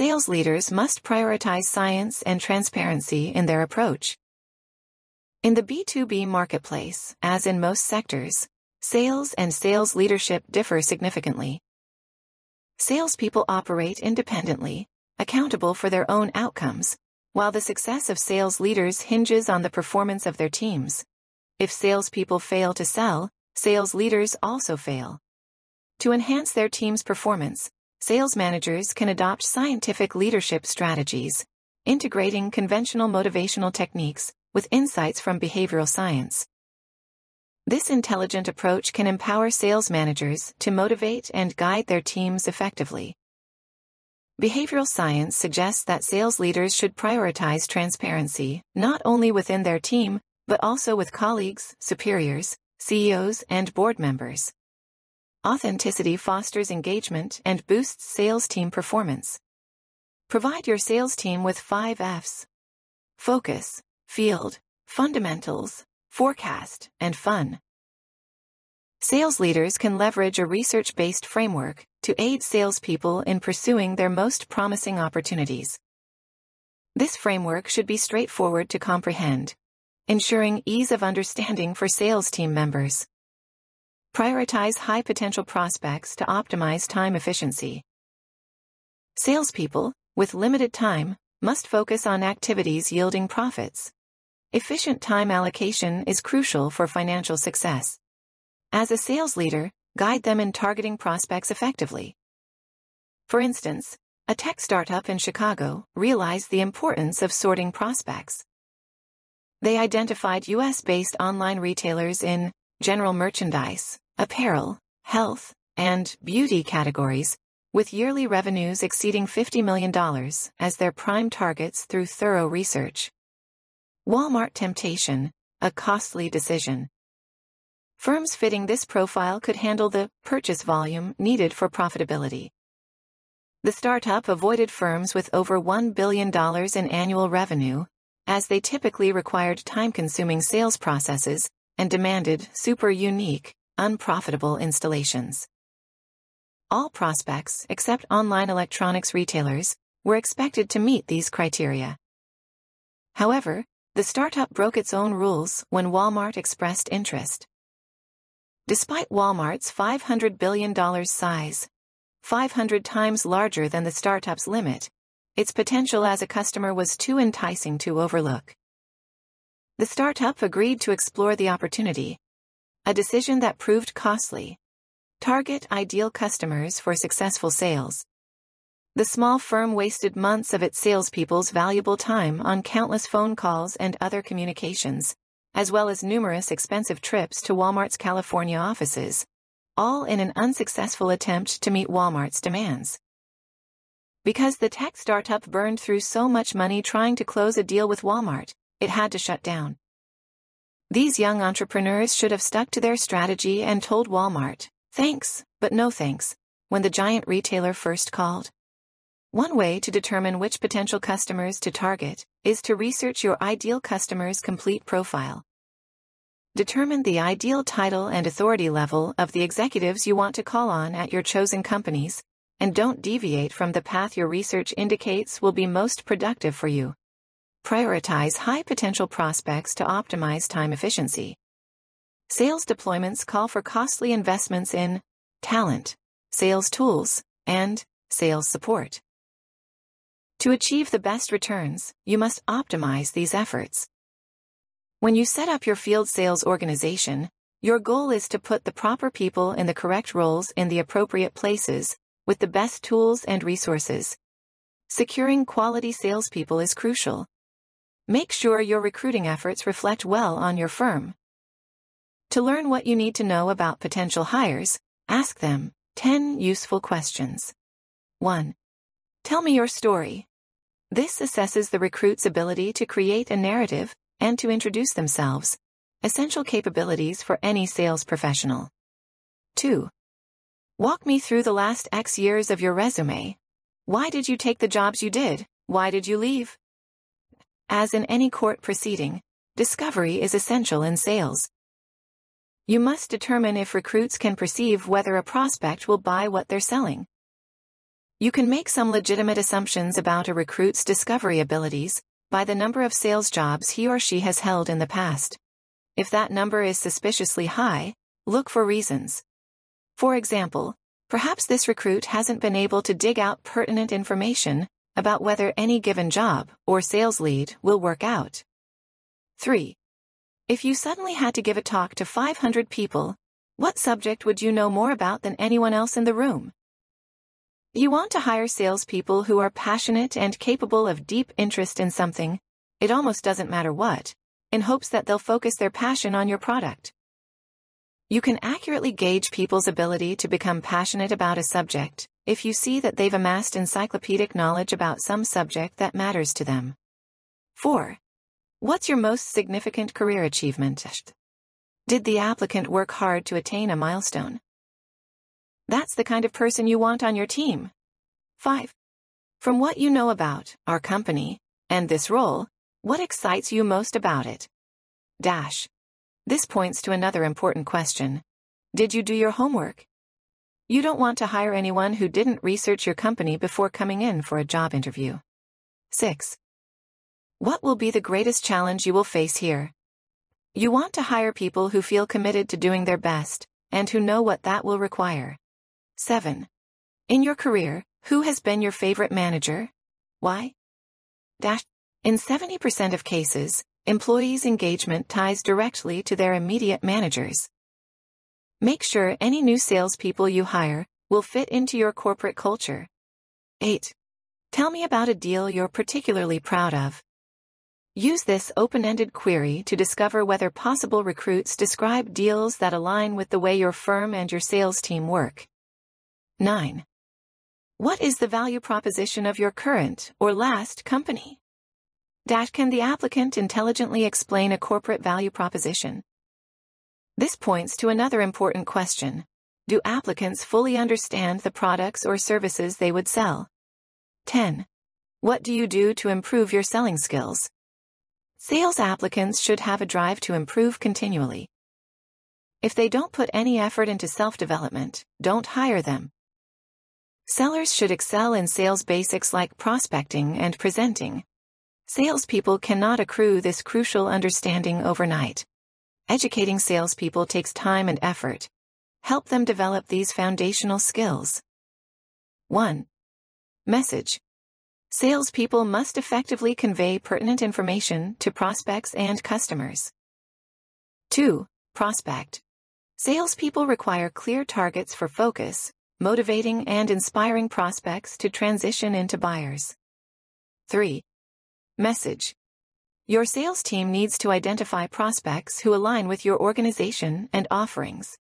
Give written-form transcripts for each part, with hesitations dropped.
Sales leaders must prioritize science and transparency in their approach. In the B2B marketplace, as in most sectors, sales and sales leadership differ significantly. Salespeople operate independently, accountable for their own outcomes, while the success of sales leaders hinges on the performance of their teams. If salespeople fail to sell, sales leaders also fail. To enhance their team's performance, sales managers can adopt scientific leadership strategies, integrating conventional motivational techniques with insights from behavioral science. This intelligent approach can empower sales managers to motivate and guide their teams effectively. Behavioral science suggests that sales leaders should prioritize transparency, not only within their team, but also with colleagues, superiors, CEOs, and board members. Authenticity fosters engagement and boosts sales team performance. Provide your sales team with 5 F's: focus, field, fundamentals, forecast, and fun. Sales leaders can leverage a research-based framework to aid salespeople in pursuing their most promising opportunities. This framework should be straightforward to comprehend, ensuring ease of understanding for sales team members. Prioritize high-potential prospects to optimize time efficiency. Salespeople, with limited time, must focus on activities yielding profits. Efficient time allocation is crucial for financial success. As a sales leader, guide them in targeting prospects effectively. For instance, a tech startup in Chicago realized the importance of sorting prospects. They identified US-based online retailers in general merchandise, apparel, health, and beauty categories, with yearly revenues exceeding $50 million as their prime targets through thorough research. Walmart temptation, a costly decision. Firms fitting this profile could handle the purchase volume needed for profitability. The startup avoided firms with over $1 billion in annual revenue, as they typically required time-consuming sales processes and demanded super unique, unprofitable installations. All prospects, except online electronics retailers, were expected to meet these criteria. However, the startup broke its own rules when Walmart expressed interest. Despite Walmart's $500 billion size, 500 times larger than the startup's limit, its potential as a customer was too enticing to overlook. The startup agreed to explore the opportunity, a decision that proved costly. Target ideal customers for successful sales. The small firm wasted months of its salespeople's valuable time on countless phone calls and other communications, as well as numerous expensive trips to Walmart's California offices, all in an unsuccessful attempt to meet Walmart's demands. Because the tech startup burned through so much money trying to close a deal with Walmart, it had to shut down. These young entrepreneurs should have stuck to their strategy and told Walmart, "Thanks, but no thanks," when the giant retailer first called. One way to determine which potential customers to target is to research your ideal customer's complete profile. Determine the ideal title and authority level of the executives you want to call on at your chosen companies, and don't deviate from the path your research indicates will be most productive for you. Prioritize high-potential prospects to optimize time efficiency. Sales deployments call for costly investments in talent, sales tools, and sales support. To achieve the best returns, you must optimize these efforts. When you set up your field sales organization, your goal is to put the proper people in the correct roles in the appropriate places, with the best tools and resources. Securing quality salespeople is crucial. Make sure your recruiting efforts reflect well on your firm. To learn what you need to know about potential hires, ask them 10 useful questions. 1. Tell me your story. This assesses the recruit's ability to create a narrative and to introduce themselves, essential capabilities for any sales professional. 2. Walk me through the last X years of your resume. Why did you take the jobs you did? Why did you leave? As in any court proceeding, discovery is essential in sales. You must determine if recruits can perceive whether a prospect will buy what they're selling. You can make some legitimate assumptions about a recruit's discovery abilities by the number of sales jobs he or she has held in the past. If that number is suspiciously high, look for reasons. For example, perhaps this recruit hasn't been able to dig out pertinent information about whether any given job or sales lead will work out. 3. If you suddenly had to give a talk to 500 people, what subject would you know more about than anyone else in the room? You want to hire salespeople who are passionate and capable of deep interest in something, it almost doesn't matter what, in hopes that they'll focus their passion on your product. You can accurately gauge people's ability to become passionate about a subject if you see that they've amassed encyclopedic knowledge about some subject that matters to them. 4. What's your most significant career achievement? Did the applicant work hard to attain a milestone? That's the kind of person you want on your team. 5. From what you know about our company and this role, what excites you most about it? Dash. This points to another important question. Did you do your homework? You don't want to hire anyone who didn't research your company before coming in for a job interview. 6. What will be the greatest challenge you will face here? You want to hire people who feel committed to doing their best and who know what that will require. 7. In your career, who has been your favorite manager? Why? Dash. In 70% of cases, employees' engagement ties directly to their immediate managers. Make sure any new salespeople you hire will fit into your corporate culture. 8. Tell me about a deal you're particularly proud of. Use this open-ended query to discover whether possible recruits describe deals that align with the way your firm and your sales team work. 9. What is the value proposition of your current or last company? Can the applicant intelligently explain a corporate value proposition? This points to another important question. Do applicants fully understand the products or services they would sell? 10. What do you do to improve your selling skills? Sales applicants should have a drive to improve continually. If they don't put any effort into self-development, don't hire them. Sellers should excel in sales basics like prospecting and presenting. Salespeople cannot accrue this crucial understanding overnight. Educating salespeople takes time and effort. Help them develop these foundational skills. 1. Message. Salespeople must effectively convey pertinent information to prospects and customers. 2. Prospect. Salespeople require clear targets for focus, motivating and inspiring prospects to transition into buyers. 3. Message. Your sales team needs to identify prospects who align with your organization and offerings.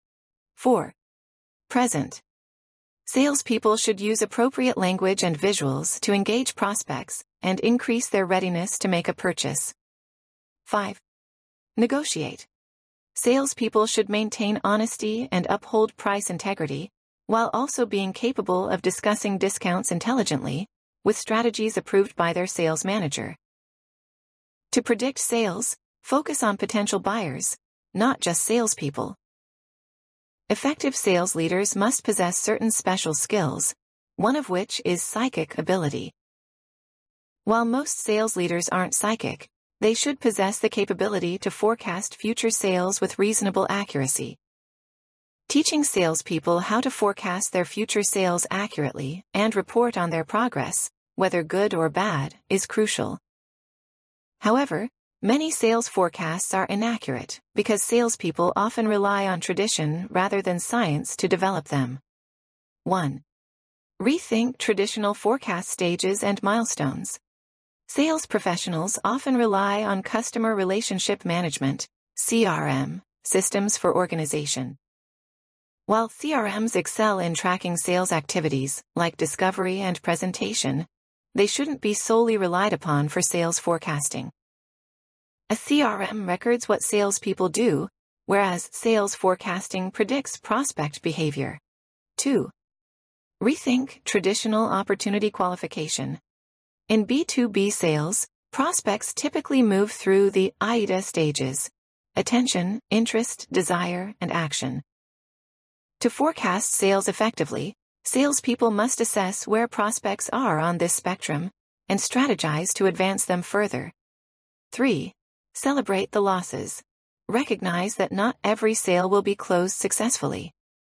4. Present. Salespeople should use appropriate language and visuals to engage prospects and increase their readiness to make a purchase. 5. Negotiate. Salespeople should maintain honesty and uphold price integrity, while also being capable of discussing discounts intelligently, with strategies approved by their sales manager. To predict sales, focus on potential buyers, not just salespeople. Effective sales leaders must possess certain special skills, one of which is psychic ability. While most sales leaders aren't psychic, they should possess the capability to forecast future sales with reasonable accuracy. Teaching salespeople how to forecast their future sales accurately and report on their progress, whether good or bad, is crucial. However, many sales forecasts are inaccurate because salespeople often rely on tradition rather than science to develop them. 1. Rethink traditional forecast stages and milestones. Sales professionals often rely on customer relationship management, CRM, systems for organization. While CRMs excel in tracking sales activities, like discovery and presentation, they shouldn't be solely relied upon for sales forecasting. A CRM records what salespeople do, whereas sales forecasting predicts prospect behavior. 2. Rethink traditional opportunity qualification. In B2B sales, prospects typically move through the AIDA stages: attention, interest, desire, and action. To forecast sales effectively, Salespeople must assess where prospects are on this spectrum and strategize to advance them further. 3. Celebrate the losses. Recognize that not every sale will be closed successfully.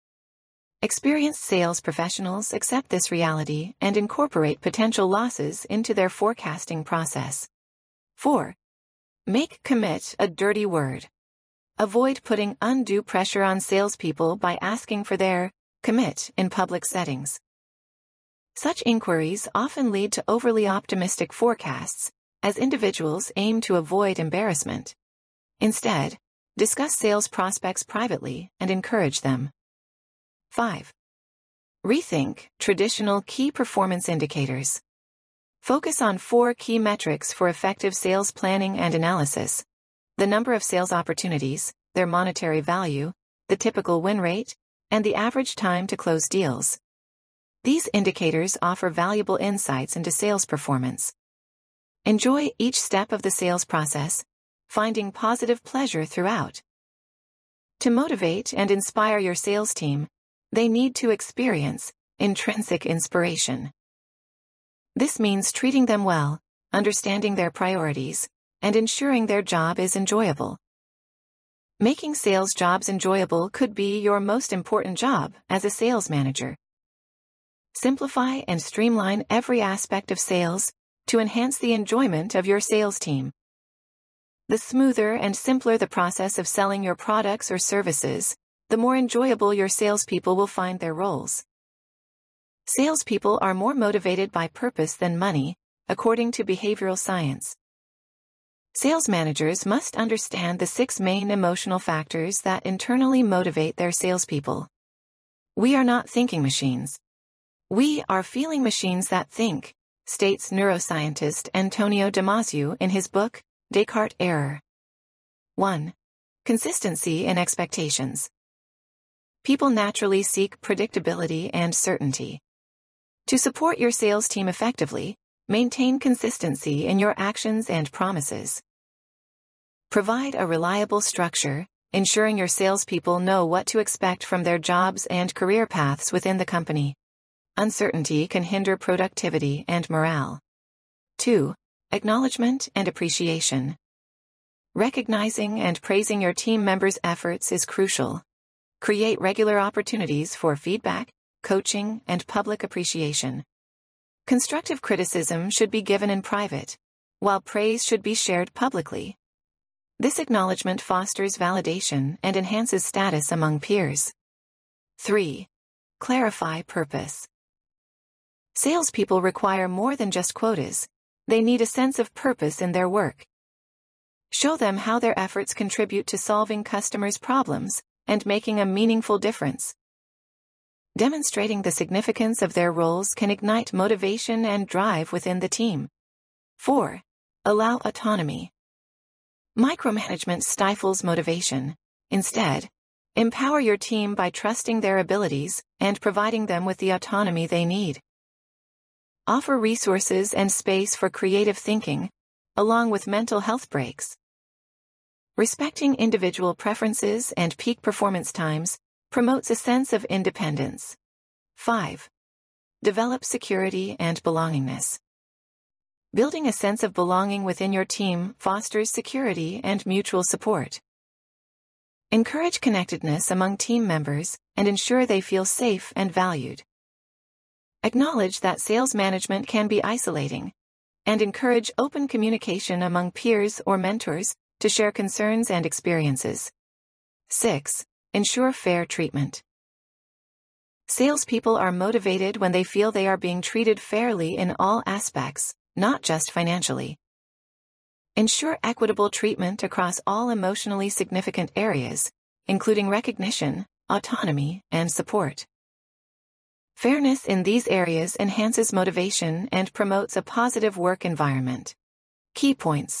Experienced sales professionals accept this reality and incorporate potential losses into their forecasting process. 4. Make commit a dirty word. Avoid putting undue pressure on salespeople by asking for their commit in public settings. Such inquiries often lead to overly optimistic forecasts, as individuals aim to avoid embarrassment. Instead, discuss sales prospects privately and encourage them. 5. Rethink traditional key performance indicators. Focus on 4 key metrics for effective sales planning and analysis: the number of sales opportunities, their monetary value, the typical win rate, and the average time to close deals. These indicators offer valuable insights into sales performance. Enjoy each step of the sales process, finding positive pleasure throughout. To motivate and inspire your sales team, they need to experience intrinsic inspiration. This means treating them well, understanding their priorities, and ensuring their job is enjoyable. Making sales jobs enjoyable could be your most important job as a sales manager. Simplify and streamline every aspect of sales to enhance the enjoyment of your sales team. The smoother and simpler the process of selling your products or services, the more enjoyable your salespeople will find their roles. Salespeople are more motivated by purpose than money, according to behavioral science. Sales managers must understand the 6 main emotional factors that internally motivate their salespeople. We are not thinking machines. We are feeling machines that think, states neuroscientist Antonio Damasio in his book, Descartes' Error. 1. Consistency in expectations. People naturally seek predictability and certainty. To support your sales team effectively, maintain consistency in your actions and promises. Provide a reliable structure, ensuring your salespeople know what to expect from their jobs and career paths within the company. Uncertainty can hinder productivity and morale. 2. Acknowledgement and appreciation. Recognizing and praising your team members' efforts is crucial. Create regular opportunities for feedback, coaching, and public appreciation. Constructive criticism should be given in private, while praise should be shared publicly. This acknowledgement fosters validation and enhances status among peers. 3. Clarify purpose. Salespeople require more than just quotas. They need a sense of purpose in their work. Show them how their efforts contribute to solving customers' problems and making a meaningful difference. Demonstrating the significance of their roles can ignite motivation and drive within the team. 4. Allow autonomy. Micromanagement stifles motivation. Instead, empower your team by trusting their abilities and providing them with the autonomy they need. Offer resources and space for creative thinking, along with mental health breaks. Respecting individual preferences and peak performance times promotes a sense of independence. 5. Develop security and belongingness. Building a sense of belonging within your team fosters security and mutual support. Encourage connectedness among team members and ensure they feel safe and valued. Acknowledge that sales management can be isolating, and encourage open communication among peers or mentors to share concerns and experiences. 6. Ensure fair treatment. Salespeople are motivated when they feel they are being treated fairly in all aspects, not just financially. Ensure equitable treatment across all emotionally significant areas, including recognition, autonomy, and support. Fairness in these areas enhances motivation and promotes a positive work environment. Key points.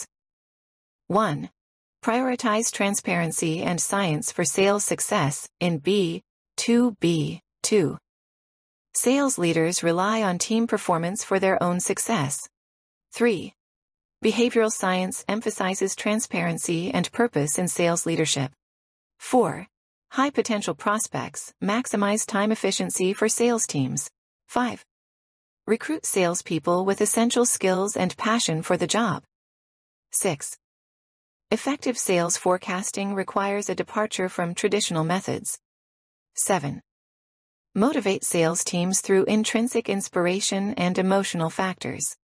1. Prioritize transparency and science for sales success in B2B. 2. Sales leaders rely on team performance for their own success. 3. Behavioral science emphasizes transparency and purpose in sales leadership. 4. High potential prospects, maximize time efficiency for sales teams. 5. Recruit salespeople with essential skills and passion for the job. 6. Effective sales forecasting requires a departure from traditional methods. 7. Motivate sales teams through intrinsic inspiration and emotional factors.